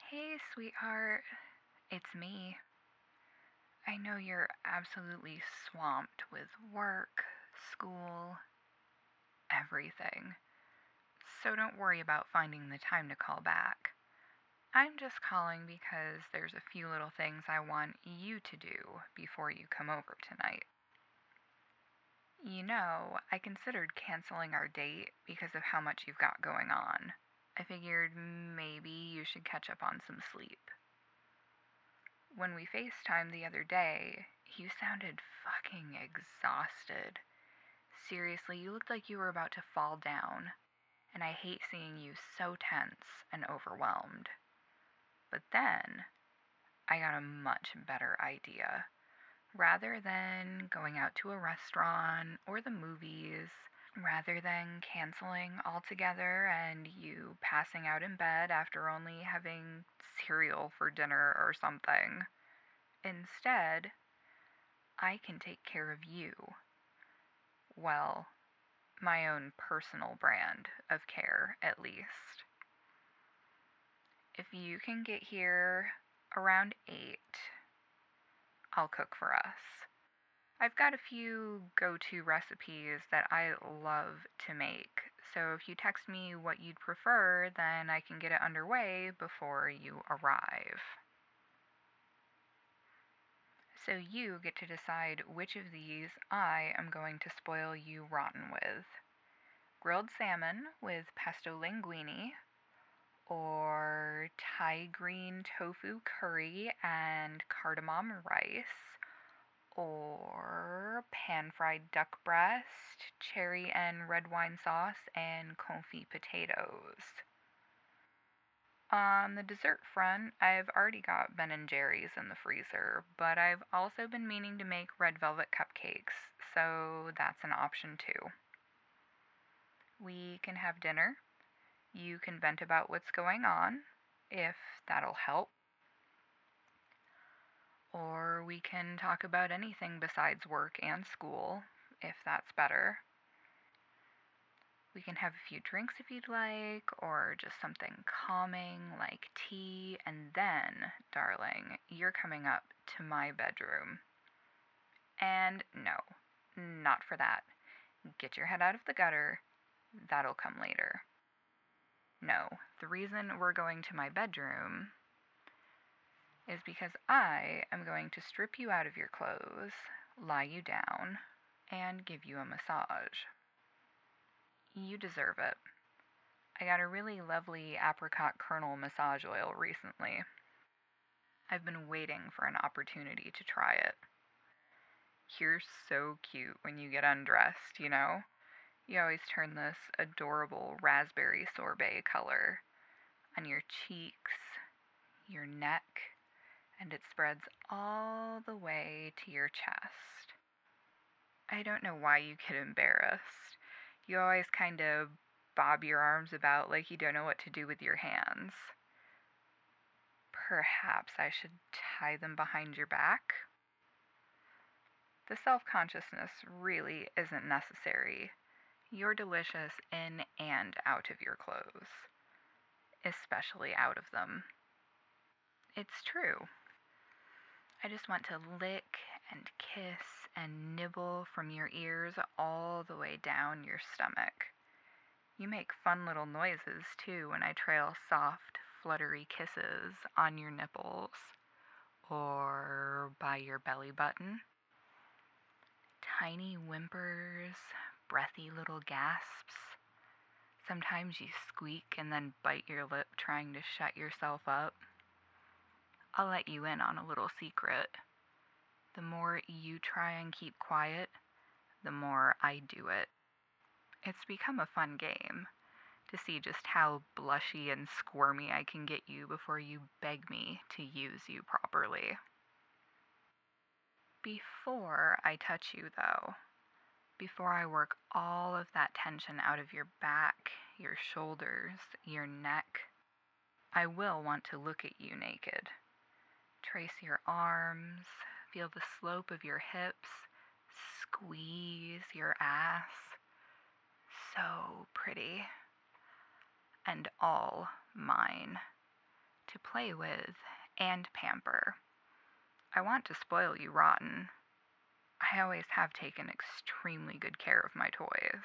Hey, sweetheart. It's me. I know you're absolutely swamped with work, school, everything. So don't worry about finding the time to call back. I'm just calling because there's a few little things I want you to do before you come over tonight. I considered canceling our date because of how much you've got going on. I figured maybe you should catch up on some sleep. When we FaceTimed the other day, you sounded fucking exhausted. Seriously, you looked like you were about to fall down, and I hate seeing you so tense and overwhelmed. But then, I got a much better idea. Rather than going out to a restaurant or the movies, rather than canceling altogether and you passing out in bed after only having cereal for dinner or something, instead, I can take care of you. Well, my own personal brand of care, at least. If you can get here around 8, I'll cook for us. I've got a few go-to recipes that I love to make, so if you text me what you'd prefer, then I can get it underway before you arrive. So you get to decide which of these I am going to spoil you rotten with. Grilled salmon with pesto linguine, or Thai green tofu curry and cardamom rice, or pan-fried duck breast, cherry and red wine sauce, and confit potatoes. On the dessert front, I've already got Ben & Jerry's in the freezer, but I've also been meaning to make red velvet cupcakes, so that's an option too. We can have dinner. You can vent about what's going on, if that'll help. Or we can talk about anything besides work and school, if that's better. We can have a few drinks if you'd like, or just something calming like tea, and then, darling, you're coming up to my bedroom. And no, not for that. Get your head out of the gutter. That'll come later. No, the reason we're going to my bedroom is because I am going to strip you out of your clothes, lie you down, and give you a massage. You deserve it. I got a really lovely apricot kernel massage oil recently. I've been waiting for an opportunity to try it. You're so cute when you get undressed, you know? You always turn this adorable raspberry sorbet color on your cheeks, your neck, and it spreads all the way to your chest. I don't know why you get embarrassed. You always kind of bob your arms about like you don't know what to do with your hands. Perhaps I should tie them behind your back? The self-consciousness really isn't necessary. You're delicious in and out of your clothes, especially out of them. It's true. I just want to lick and kiss and nibble from your ears all the way down your stomach. You make fun little noises too when I trail soft, fluttery kisses on your nipples or by your belly button. Tiny whimpers, breathy little gasps. Sometimes you squeak and then bite your lip trying to shut yourself up. I'll let you in on a little secret. The more you try and keep quiet, the more I do it. It's become a fun game to see just how blushy and squirmy I can get you before you beg me to use you properly. Before I touch you, though, before I work all of that tension out of your back, your shoulders, your neck, I will want to look at you naked. Trace your arms, feel the slope of your hips, squeeze your ass. So pretty. And all mine. to play with and pamper. I want to spoil you rotten. I always have taken extremely good care of my toys.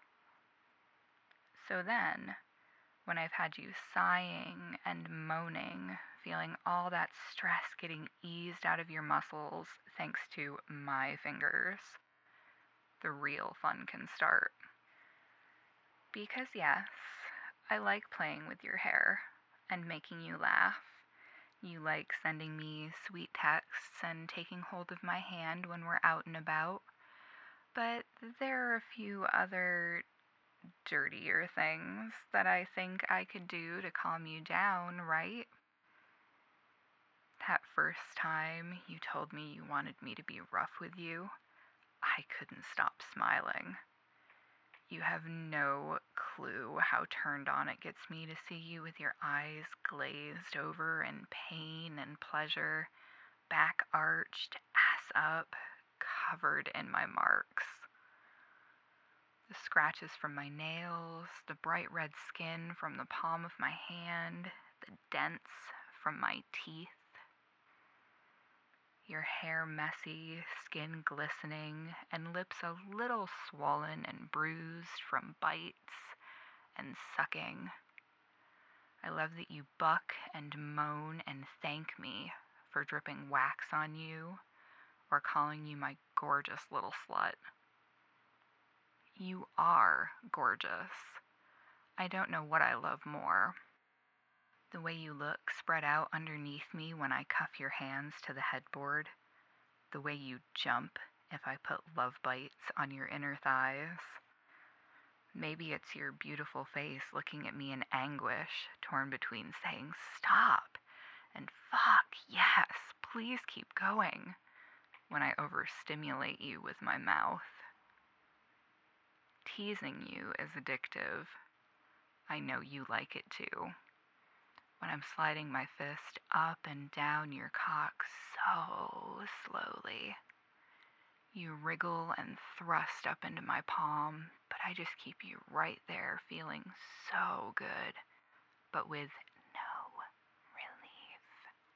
So then, when I've had you sighing and moaning, feeling all that stress getting eased out of your muscles thanks to my fingers, the real fun can start. Because yes, I like playing with your hair and making you laugh. You like sending me sweet texts and taking hold of my hand when we're out and about. But there are a few other dirtier things that I think I could do to calm you down, right? That first time you told me you wanted me to be rough with you, I couldn't stop smiling. You have no clue how turned on it gets me to see you with your eyes glazed over in pain and pleasure, back arched, ass up, covered in my marks. The scratches from my nails, the bright red skin from the palm of my hand, the dents from my teeth. Your hair messy, skin glistening, and lips a little swollen and bruised from bites and sucking. I love that you buck and moan and thank me for dripping wax on you or calling you my gorgeous little slut. You are gorgeous. I don't know what I love more. The way you look spread out underneath me when I cuff your hands to the headboard. The way you jump if I put love bites on your inner thighs. Maybe it's your beautiful face looking at me in anguish, torn between saying stop and fuck, yes, please keep going, when I overstimulate you with my mouth. Teasing you is addictive. I know you like it too. When I'm sliding my fist up and down your cock so slowly. You wriggle and thrust up into my palm, but I just keep you right there feeling so good, but with no relief.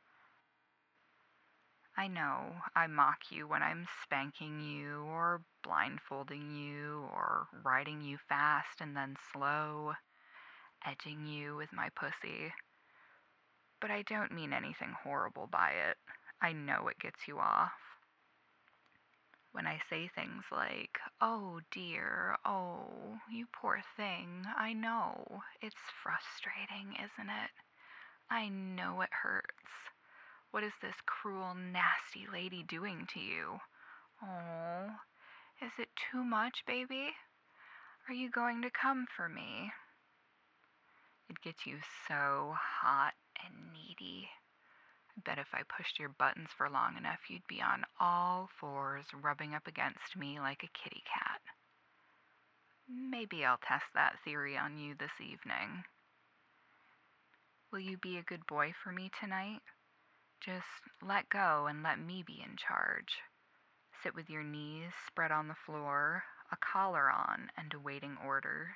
I know I mock you when I'm spanking you or blindfolding you or riding you fast and then slow, edging you with my pussy. But I don't mean anything horrible by it. I know it gets you off. When I say things like, oh dear, oh, you poor thing, I know. It's frustrating, isn't it? I know it hurts. What is this cruel, nasty lady doing to you? Oh, is it too much, baby? Are you going to come for me? It gets you so hot and needy. I bet if I pushed your buttons for long enough, you'd be on all fours rubbing up against me like a kitty cat. Maybe I'll test that theory on you this evening. Will you be a good boy for me tonight? Just let go and let me be in charge. Sit with your knees spread on the floor, a collar on, and awaiting orders.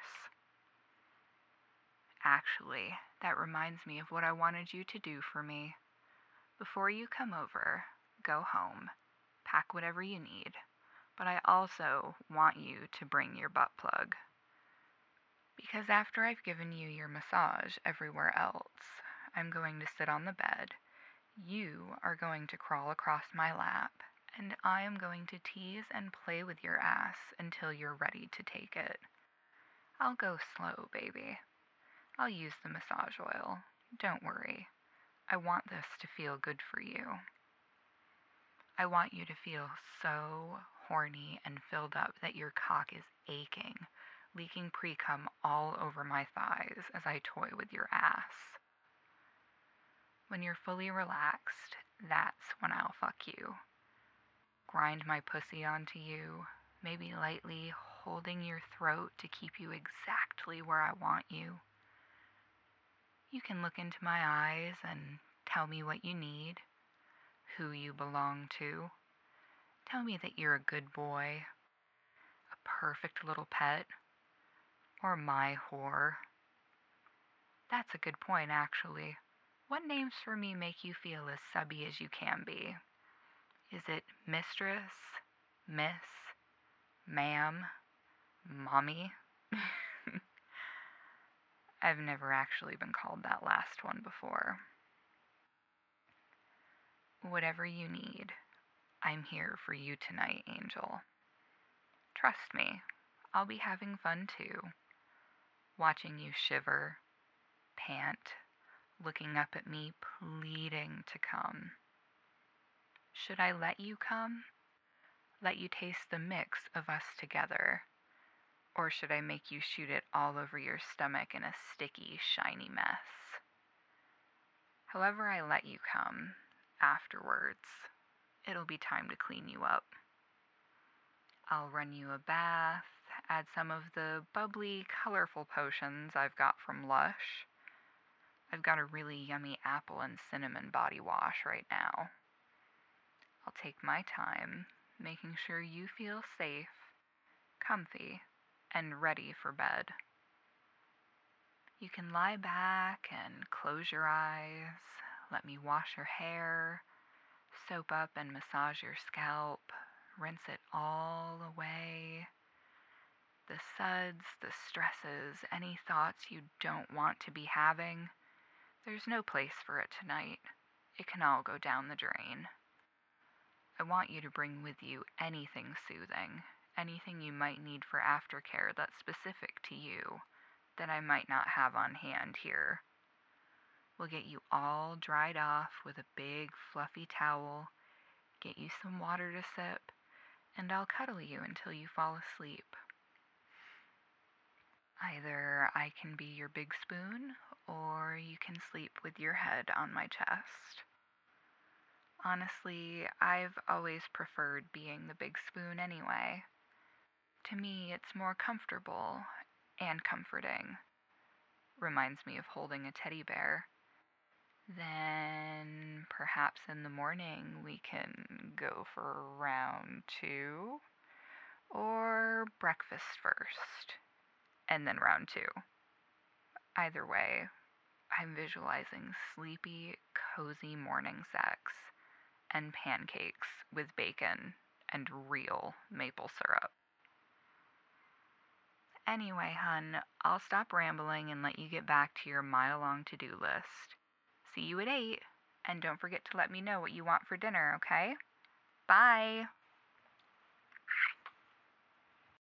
Actually, that reminds me of what I wanted you to do for me. Before you come over, go home, pack whatever you need, but I also want you to bring your butt plug. Because after I've given you your massage everywhere else, I'm going to sit on the bed, you are going to crawl across my lap, and I am going to tease and play with your ass until you're ready to take it. I'll go slow, baby. I'll use the massage oil. Don't worry. I want this to feel good for you. I want you to feel so horny and filled up that your cock is aching, leaking pre-cum all over my thighs as I toy with your ass. When you're fully relaxed, that's when I'll fuck you. Grind my pussy onto you, maybe lightly holding your throat to keep you exactly where I want you. You can look into my eyes and tell me what you need, who you belong to. Tell me that you're a good boy, a perfect little pet, or my whore. That's a good point, actually. What names for me make you feel as subby as you can be? Is it mistress, miss, ma'am, mommy? I've never actually been called that last one before. Whatever you need, I'm here for you tonight, Angel. Trust me, I'll be having fun too. Watching you shiver, pant, looking up at me, pleading to come. Should I let you come? Let you taste the mix of us together? Or should I make you shoot it all over your stomach in a sticky, shiny mess? However I let you come, afterwards, it'll be time to clean you up. I'll run you a bath, add some of the bubbly, colorful potions I've got from Lush. I've got a really yummy apple and cinnamon body wash right now. I'll take my time, making sure you feel safe, comfy, and ready for bed. You can lie back and close your eyes, let me wash your hair, soap up and massage your scalp, rinse it all away. The suds, the stresses, any thoughts you don't want to be having, there's no place for it tonight. It can all go down the drain. I want you to bring with you anything soothing, anything you might need for aftercare that's specific to you, that I might not have on hand here. We'll get you all dried off with a big fluffy towel, get you some water to sip, and I'll cuddle you until you fall asleep. Either I can be your big spoon, or you can sleep with your head on my chest. Honestly, I've always preferred being the big spoon anyway. To me, it's more comfortable and comforting. Reminds me of holding a teddy bear. Then perhaps in the morning we can go for round 2, or breakfast first, and then round 2. Either way, I'm visualizing sleepy, cozy morning sex and pancakes with bacon and real maple syrup. Anyway, hun, I'll stop rambling and let you get back to your mile-long to-do list. See you at 8, and don't forget to let me know what you want for dinner, okay? Bye!